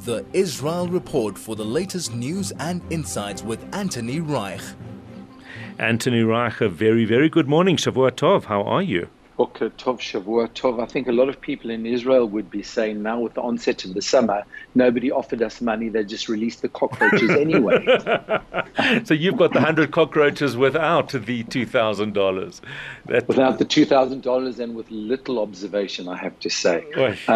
The Israel Report for the latest news and insights with Anthony Reich. Anthony Reich, a very, very good morning. Shavua Tov, how are you? Boker Tov, Shavua Tov. I think a lot of people in Israel would be saying now with the onset of the summer, nobody offered us money, they just released the cockroaches anyway. So you've got the 100 cockroaches without the $2,000. Without the $2,000 and with little observation, I have to say.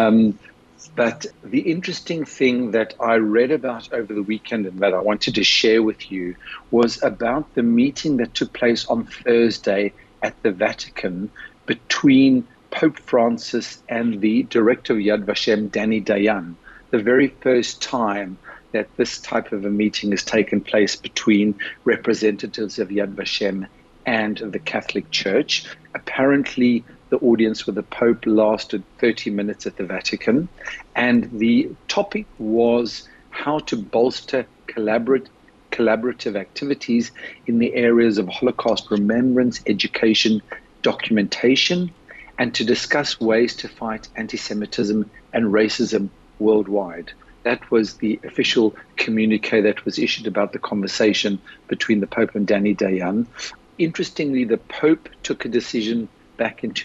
But the interesting thing that I read about over the weekend and that I wanted to share with you was about the meeting that took place on Thursday at the Vatican between Pope Francis and the director of Yad Vashem, Danny Dayan. The very first time that this type of a meeting has taken place between representatives of Yad Vashem and the Catholic Church. Apparently, the audience with the Pope lasted 30 minutes at the Vatican, and the topic was how to bolster collaborative activities in the areas of Holocaust remembrance, education, documentation, and to discuss ways to fight anti-Semitism and racism worldwide. That was the official communique that was issued about the conversation between the Pope and Danny Dayan. Interestingly, the Pope took a decision back in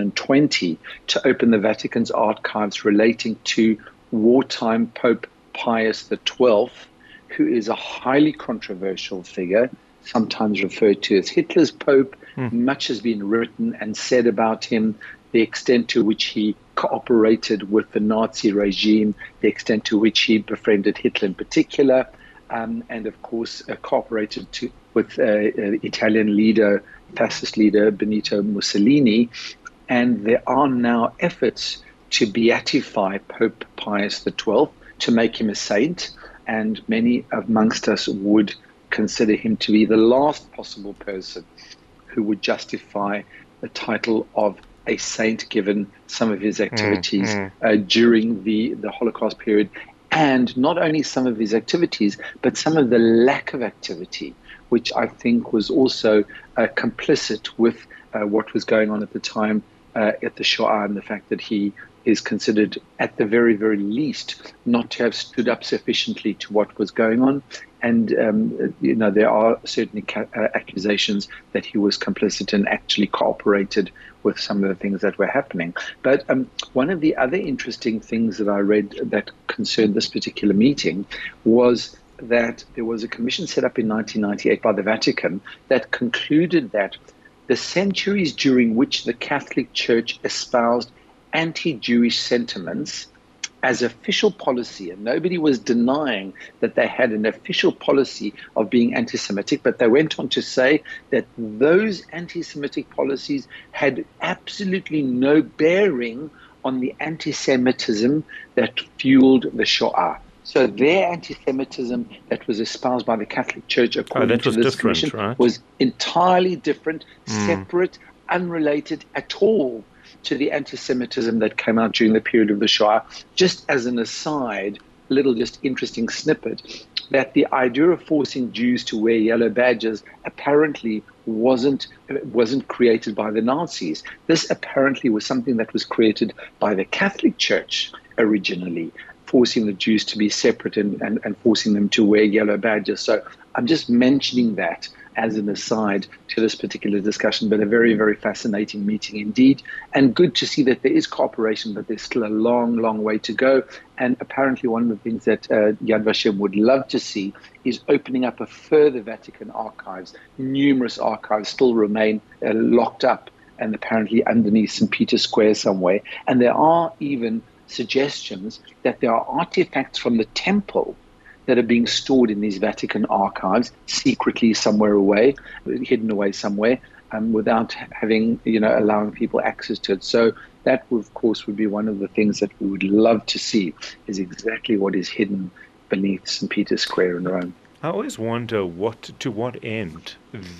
2020 to open the Vatican's archives relating to wartime Pope Pius XII, who is a highly controversial figure, sometimes referred to as Hitler's Pope. Much has been written and said about him, the extent to which he cooperated with the Nazi regime, the extent to which he befriended Hitler in particular, and of course cooperated with Italian leader, fascist leader Benito Mussolini. And there are now efforts to beatify Pope Pius XII, to make him a saint, and many amongst us would consider him to be the last possible person who would justify the title of a saint given some of his activities during the Holocaust period. And not only some of his activities, but some of the lack of activity, which I think was also complicit with what was going on at the time at the Shoah, and the fact that he is considered, at the very, very least, not to have stood up sufficiently to what was going on. And, there are certain accusations that he was complicit and actually cooperated with some of the things that were happening. But one of the other interesting things that I read that concerned this particular meeting was that there was a commission set up in 1998 by the Vatican that concluded that the centuries during which the Catholic Church espoused anti-Jewish sentiments as official policy, and nobody was denying that they had an official policy of being anti-Semitic, but they went on to say that those anti-Semitic policies had absolutely no bearing on the anti-Semitism that fueled the Shoah. So their anti-Semitism that was espoused by the Catholic Church, according to this commission, right, was entirely different, separate, unrelated at all to the anti-Semitism that came out during the period of the Shoah. Just as an aside, a little just interesting snippet, that the idea of forcing Jews to wear yellow badges apparently wasn't created by the Nazis. This apparently was something that was created by the Catholic Church originally, forcing the Jews to be separate and forcing them to wear yellow badges. So I'm just mentioning that as an aside to this particular discussion, but a very, very fascinating meeting indeed. And good to see that there is cooperation, but there's still a long, long way to go. And apparently one of the things that Yad Vashem would love to see is opening up a further Vatican archives. Numerous archives still remain locked up and apparently underneath St. Peter's Square somewhere. And there are even suggestions that there are artifacts from the temple that are being stored in these Vatican archives secretly somewhere away, hidden away somewhere, without having, allowing people access to it. So that, of course, would be one of the things that we would love to see, is exactly what is hidden beneath St. Peter's Square in Rome. I always wonder to what end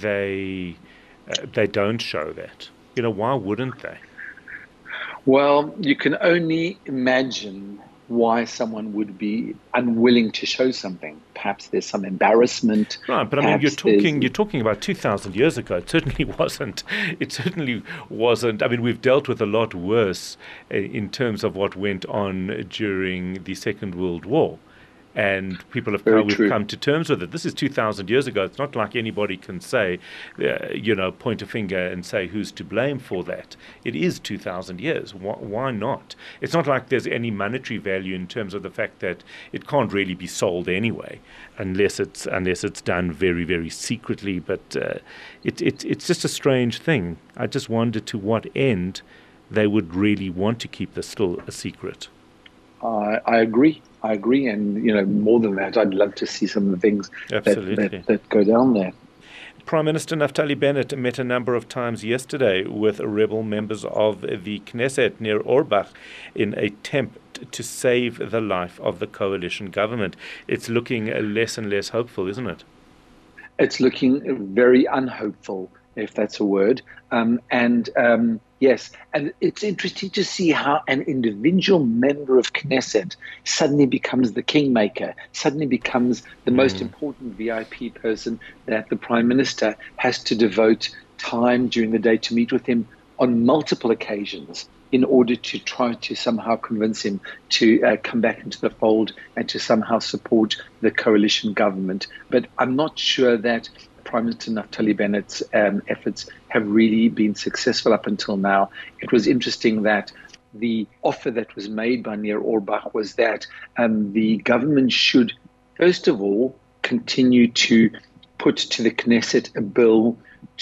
they don't show that. Why wouldn't they? Well, you can only imagine why someone would be unwilling to show something. Perhaps there's some embarrassment. Right, but I mean, you're talking about 2,000 years ago. It certainly wasn't. I mean, we've dealt with a lot worse in terms of what went on during the Second World War. and people have we've come to terms with it. This is 2,000 years ago. It's not like anybody can say, point a finger and say who's to blame for that. It is 2,000 years. Why not? It's not like there's any monetary value in terms of the fact that it can't really be sold anyway, unless it's done very, very secretly. But it's just a strange thing. I just wonder to what end they would really want to keep this still a secret. I agree, and more than that, I'd love to see some of the things that go down there. Prime Minister Naftali Bennett met a number of times yesterday with rebel members of the Knesset Nir Orbach in an attempt to save the life of the coalition government. It's looking less and less hopeful, isn't it? It's looking very unhopeful, if that's a word. Yes, and it's interesting to see how an individual member of Knesset suddenly becomes the kingmaker, suddenly becomes the most important VIP person that the Prime Minister has to devote time during the day to meet with him on multiple occasions in order to try to somehow convince him to come back into the fold and to somehow support the coalition government. But I'm not sure that Prime Minister Naftali Bennett's efforts have really been successful up until now. It was interesting that the offer that was made by Nir Orbach was that the government should, first of all, continue to put to the Knesset a bill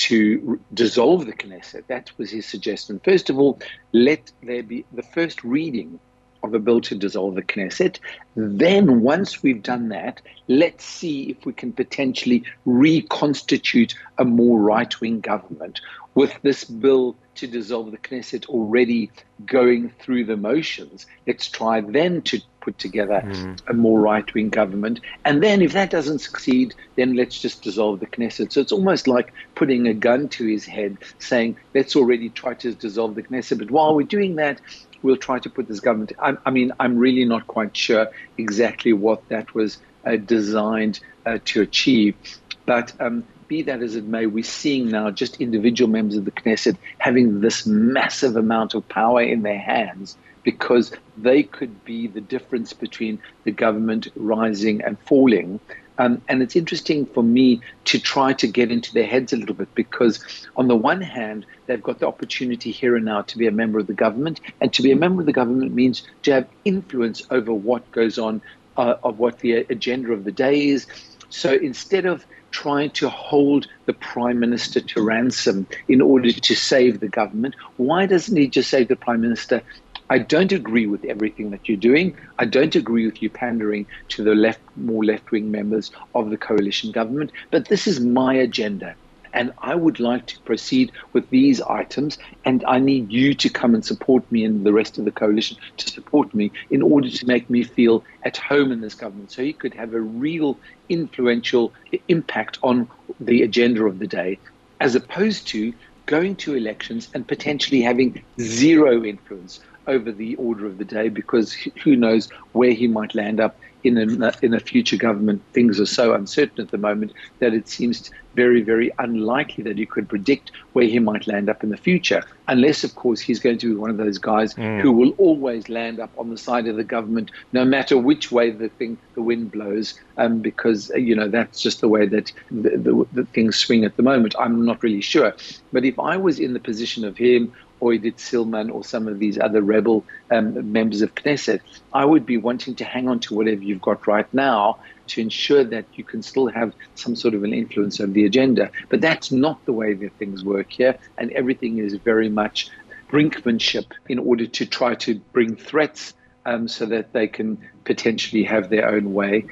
to dissolve the Knesset. That was his suggestion. First of all, let there be the first reading of a bill to dissolve the Knesset. Then, once we've done that, let's see if we can potentially reconstitute a more right-wing government. With this bill to dissolve the Knesset already going through the motions, let's try then to put together a more right-wing government. And then if that doesn't succeed, then let's just dissolve the Knesset. So it's almost like putting a gun to his head, saying, let's already try to dissolve the Knesset. But while we're doing that, we'll try to put this government. I'm really not quite sure exactly what that was designed to achieve. But be that as it may, we're seeing now just individual members of the Knesset having this massive amount of power in their hands, because they could be the difference between the government rising and falling. And it's interesting for me to try to get into their heads a little bit, because on the one hand, they've got the opportunity here and now to be a member of the government. And to be a member of the government means to have influence over what goes on, of what the agenda of the day is. So instead of trying to hold the Prime Minister to ransom in order to save the government, why doesn't he just say to the Prime Minister, I don't agree with everything that you're doing. I don't agree with you pandering to the more left-wing members of the coalition government, but this is my agenda. And I would like to proceed with these items, and I need you to come and support me and the rest of the coalition to support me in order to make me feel at home in this government, so he could have a real influential impact on the agenda of the day, as opposed to going to elections and potentially having zero influence over the order of the day, because who knows where he might land up in a future government. Things are so uncertain at the moment that it seems very, very unlikely that you could predict where he might land up in the future, unless, of course, he's going to be one of those guys who will always land up on the side of the government, no matter which way the wind blows, because, that's just the way that the things swing at the moment. I'm not really sure. But if I was in the position of him, or Edith Silman, or some of these other rebel members of Knesset, I would be wanting to hang on to whatever you've got right now to ensure that you can still have some sort of an influence over the agenda. But that's not the way that things work here, and everything is very much brinkmanship in order to try to bring threats so that they can potentially have their own way.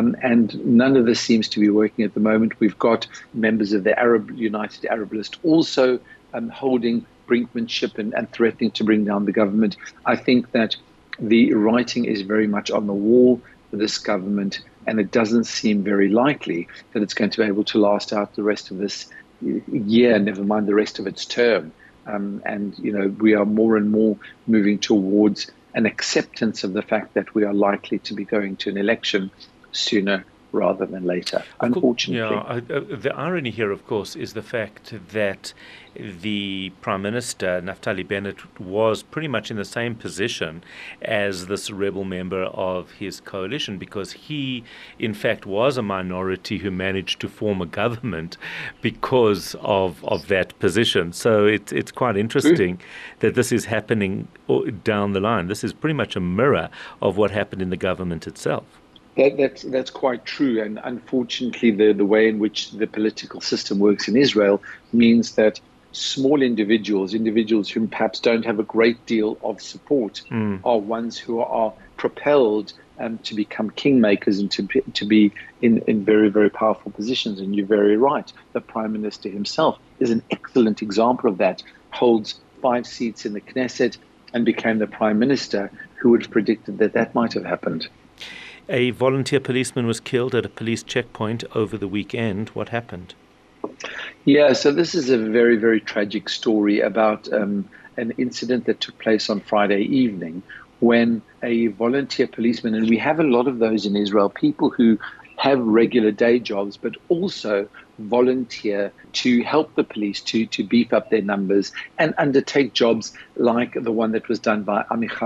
And none of this seems to be working at the moment. We've got members of the United Arab List also holding brinkmanship and threatening to bring down the government. I think that the writing is very much on the wall for this government, and it doesn't seem very likely that it's going to be able to last out the rest of this year, never mind the rest of its term. And we are more and more moving towards an acceptance of the fact that we are likely to be going to an election sooner rather than later, unfortunately. The irony here, of course, is the fact that the Prime Minister, Naftali Bennett, was pretty much in the same position as this rebel member of his coalition, because he, in fact, was a minority who managed to form a government because of that position. So it's quite interesting that this is happening down the line. This is pretty much a mirror of what happened in the government itself. That's quite true, and unfortunately the way in which the political system works in Israel means that small individuals who perhaps don't have a great deal of support are ones who are propelled to become kingmakers and to be in very, very powerful positions. And you're very right. The Prime Minister himself is an excellent example of that, holds 5 seats in the Knesset and became the Prime Minister. Who would have predicted that might have happened? A volunteer policeman was killed at a police checkpoint over the weekend. What happened? Yeah, so this is a very, very tragic story about an incident that took place on Friday evening when a volunteer policeman, and we have a lot of those in Israel, people who have regular day jobs but also volunteer to help the police to beef up their numbers and undertake jobs like the one that was done by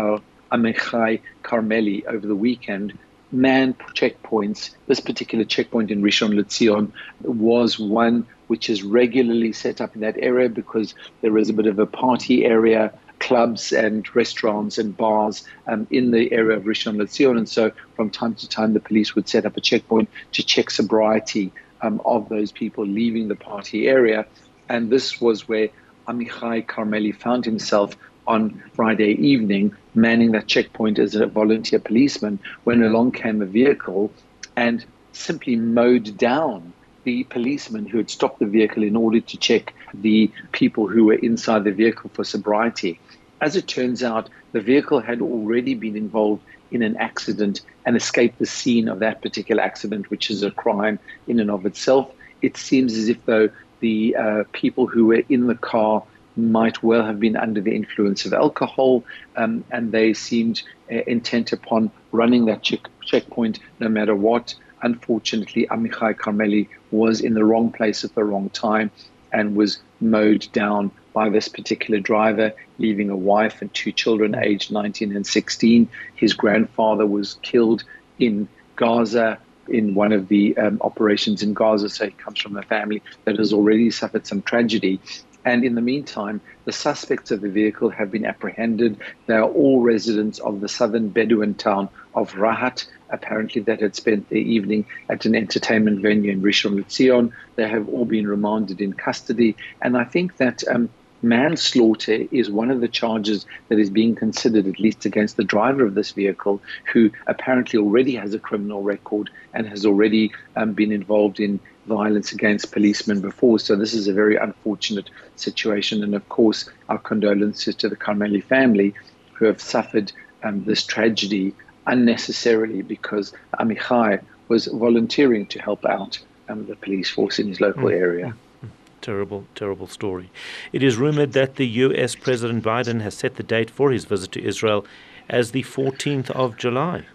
Amichai Carmeli over the weekend. Man checkpoints. This particular checkpoint in Rishon LeZion was one which is regularly set up in that area because there is a bit of a party area, clubs and restaurants and bars in the area of Rishon LeZion. And so from time to time, the police would set up a checkpoint to check sobriety of those people leaving the party area. And this was where Amichai Carmeli found himself on Friday evening, manning that checkpoint as a volunteer policeman, when along came a vehicle and simply mowed down the policeman who had stopped the vehicle in order to check the people who were inside the vehicle for sobriety. As it turns out, the vehicle had already been involved in an accident and escaped the scene of that particular accident, which is a crime in and of itself. It seems as if though the people who were in the car might well have been under the influence of alcohol, and they seemed intent upon running that checkpoint no matter what. Unfortunately, Amichai Carmeli was in the wrong place at the wrong time and was mowed down by this particular driver, leaving a wife and 2 children aged 19 and 16. His grandfather was killed in Gaza in one of the operations in Gaza, so he comes from a family that has already suffered some tragedy. And in the meantime, the suspects of the vehicle have been apprehended. They are all residents of the southern Bedouin town of Rahat, apparently that had spent their evening at an entertainment venue in Rishon LeZion. They have all been remanded in custody. And I think that manslaughter is one of the charges that is being considered, at least against the driver of this vehicle, who apparently already has a criminal record and has already been involved in violence against policemen before. So this is a very unfortunate situation. And of course, our condolences to the Carmeli family who have suffered this tragedy unnecessarily because Amichai was volunteering to help out the police force in his local area. Terrible, terrible story. It is rumored that the U.S. President Biden has set the date for his visit to Israel as the 14th of July.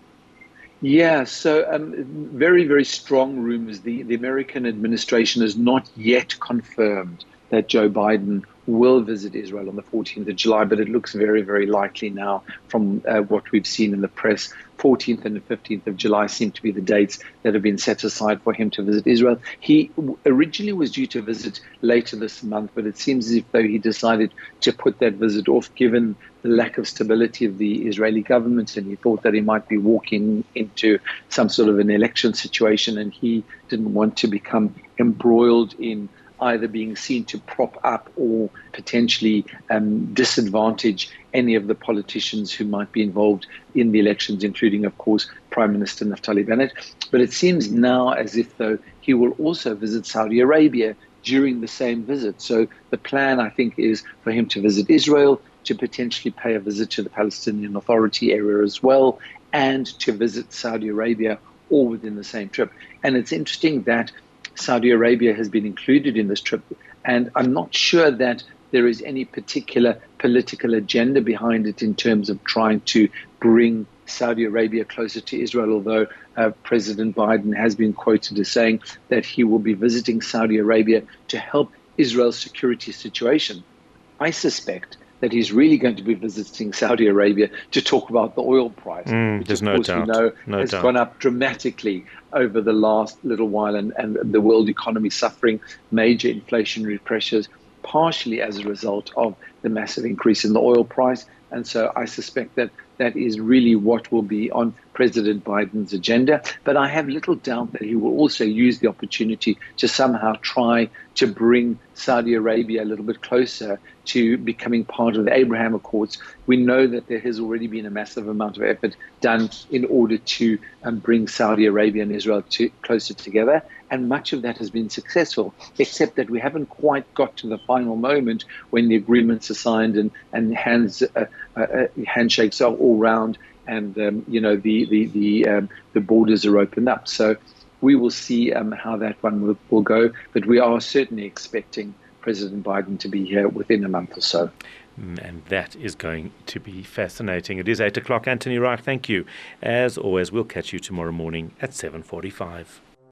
Yeah, so very, very strong rumors. The American administration has not yet confirmed that Joe Biden will visit Israel on the 14th of July, but it looks very, very likely now from what we've seen in the press. 14th and the 15th of July seem to be the dates that have been set aside for him to visit Israel. He originally was due to visit later this month, but it seems as if though he decided to put that visit off given the lack of stability of the Israeli government, and he thought that he might be walking into some sort of an election situation, and he didn't want to become embroiled in either being seen to prop up or potentially disadvantage any of the politicians who might be involved in the elections, including, of course, Prime Minister Naftali Bennett. But it seems now as if, though, he will also visit Saudi Arabia during the same visit. So the plan, I think, is for him to visit Israel, to potentially pay a visit to the Palestinian Authority area as well, and to visit Saudi Arabia, all within the same trip. And it's interesting that Saudi Arabia has been included in this trip, and I'm not sure that there is any particular political agenda behind it in terms of trying to bring Saudi Arabia closer to Israel, although President Biden has been quoted as saying that he will be visiting Saudi Arabia to help Israel's security situation. I suspect that he's really going to be visiting Saudi Arabia to talk about the oil price, which there's of no course doubt. we know No has doubt. gone up dramatically over the last little while, and the world economy suffering major inflationary pressures, partially as a result of the massive increase in the oil price. And so I suspect that that is really what will be on President Biden's agenda. But I have little doubt that he will also use the opportunity to somehow try to bring Saudi Arabia a little bit closer to becoming part of the Abraham Accords. We know that there has already been a massive amount of effort done in order to bring Saudi Arabia and Israel closer together. And much of that has been successful, except that we haven't quite got to the final moment when the agreements are signed and handshakes are all round, and the borders are opened up. So we will see how that one will go. But we are certainly expecting President Biden to be here within a month or so. And that is going to be fascinating. It is 8 o'clock. Anthony Reich, thank you. As always, we'll catch you tomorrow morning at 7:45.